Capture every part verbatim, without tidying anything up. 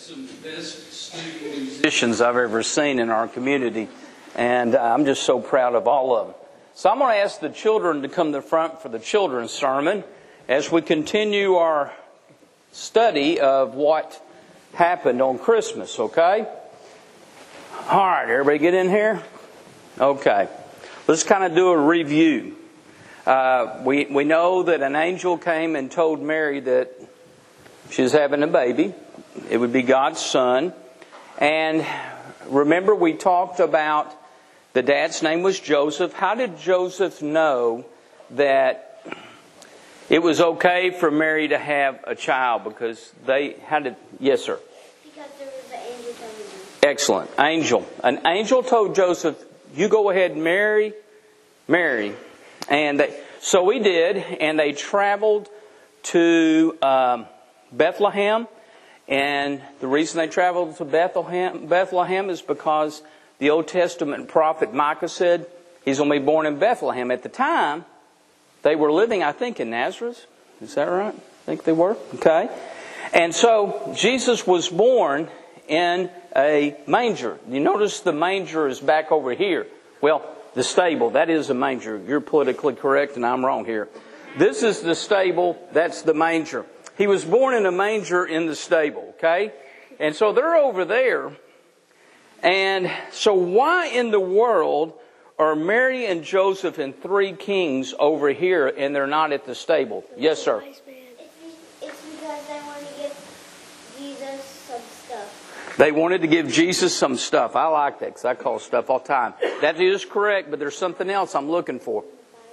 some of the best student musicians I've ever seen in our community, and I'm just so proud of all of them. So I'm going to ask the children to come to the front for the children's sermon as we continue our study of what happened on Christmas, okay? All right, everybody get in here? Okay. Let's kind of do a review. Uh, we, we know that an angel came and told Mary that she was having a baby. It would be God's son. And remember, we talked about the dad's name was Joseph. How did Joseph know that it was okay for Mary to have a child? Because they had to... Yes, sir. Because there was an angel telling them. Excellent. Angel. An angel told Joseph, you go ahead and marry Mary. And they, so we did, and they traveled to um, Bethlehem. And the reason they traveled to Bethlehem, Bethlehem is because the Old Testament prophet Micah said he's going to be born in Bethlehem. At the time, they were living, I think, in Nazareth. Is that right? I think they were. Okay. And so Jesus was born in a manger. You notice the manger is back over here. Well, the stable, that is a manger. You're politically correct and I'm wrong here. This is the stable, that's the manger. He was born in a manger in the stable, okay? And so they're over there. And so why in the world are Mary and Joseph and three kings over here and they're not at the stable? Yes, sir. It's, it's because they want to give Jesus some stuff. They wanted to give Jesus some stuff. I like that because I call stuff all the time. That is correct, but there's something else I'm looking for.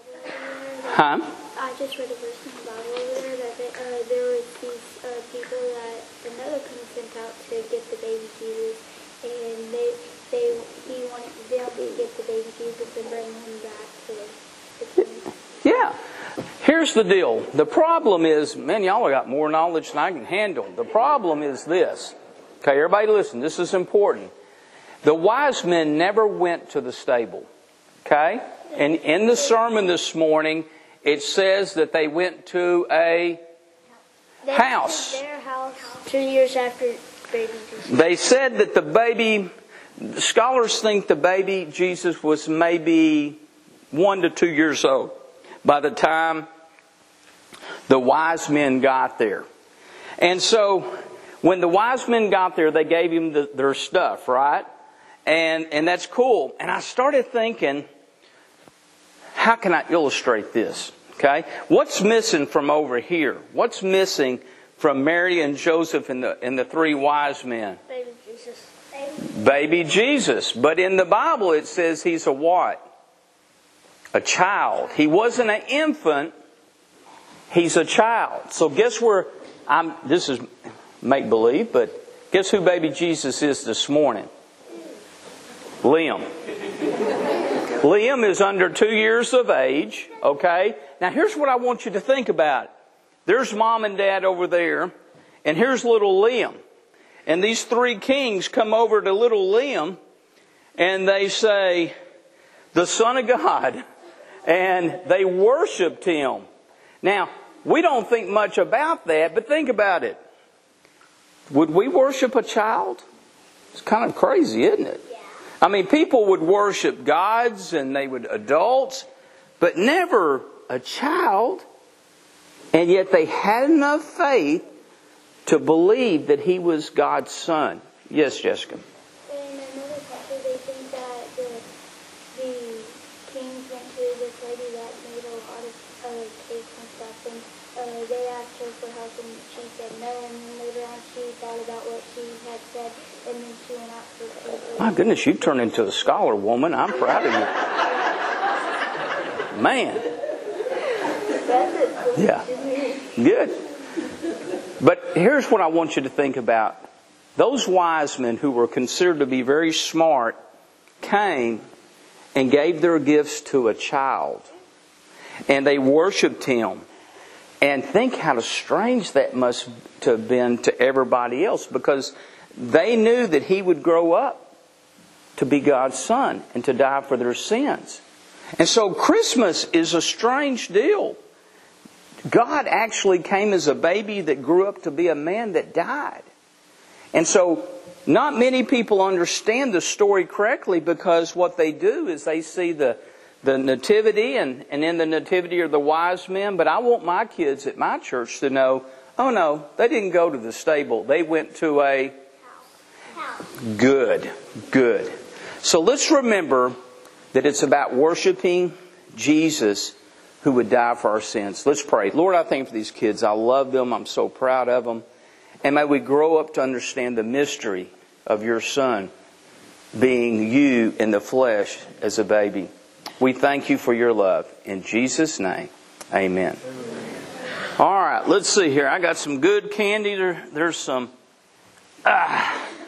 Huh? I just read a verse in the Bible over there that they, uh, there was these uh, people that another king sent out to get the baby Jesus, and they they he wanted them to get the baby Jesus and bring him back to the king. Yeah. Here's the deal. The problem is, man, y'all got more knowledge than I can handle. The problem is this. Okay, everybody listen, this is important. The wise men never went to the stable. Okay? And in the sermon this morning, it says that they went to a They house. went to their house two years after baby Jesus. They said that the baby, scholars think the baby Jesus was maybe one to two years old by the time the wise men got there. And so when the wise men got there, they gave him the, their stuff, right? And and that's cool. And I started thinking, how can I illustrate this? Okay? What's missing from over here? What's missing from Mary and Joseph and the and the three wise men? Baby Jesus. Baby. Baby Jesus. But in the Bible it says he's a what? A child. He wasn't an infant. He's a child. So guess where I'm this is make believe, but guess who baby Jesus is this morning? Liam. Liam is under two years of age, okay? Now here's what I want you to think about. There's mom and dad over there, and here's little Liam. And these three kings come over to little Liam, and they say, the Son of God. And they worshiped him. Now, we don't think much about that, but think about it. Would we worship a child? It's kind of crazy, isn't it? Yeah. I mean, people would worship gods and they would adults, but never a child. And yet they had enough faith to believe that he was God's son. Yes, Jessica. In another chapter, they think that the, the kings went to this lady that made a lot of uh, cakes and stuff, and uh, they asked her for help, and she said no, and then later on she thought about what she had said, and then she went out for food. My goodness, you turned into a scholar woman. I'm proud of you. Man. Yeah. Good. But here's what I want you to think about. Those wise men who were considered to be very smart came and gave their gifts to a child. And they worshipped him. And think how strange that must have been to everybody else, because they knew that he would grow up to be God's son and to die for their sins. And so Christmas is a strange deal. God actually came as a baby that grew up to be a man that died. And so not many people understand the story correctly, because what they do is they see the, the nativity, and, and in the nativity are the wise men. But I want my kids at my church to know, oh no, they didn't go to the stable. They went to a good, good. So let's remember that it's about worshiping Jesus who would die for our sins. Let's pray. Lord, I thank you for these kids. I love them. I'm so proud of them. And may we grow up to understand the mystery of your Son being you in the flesh as a baby. We thank you for your love. In Jesus' name, amen. All right, let's see here. I got some good candy. There, there's some... Ah,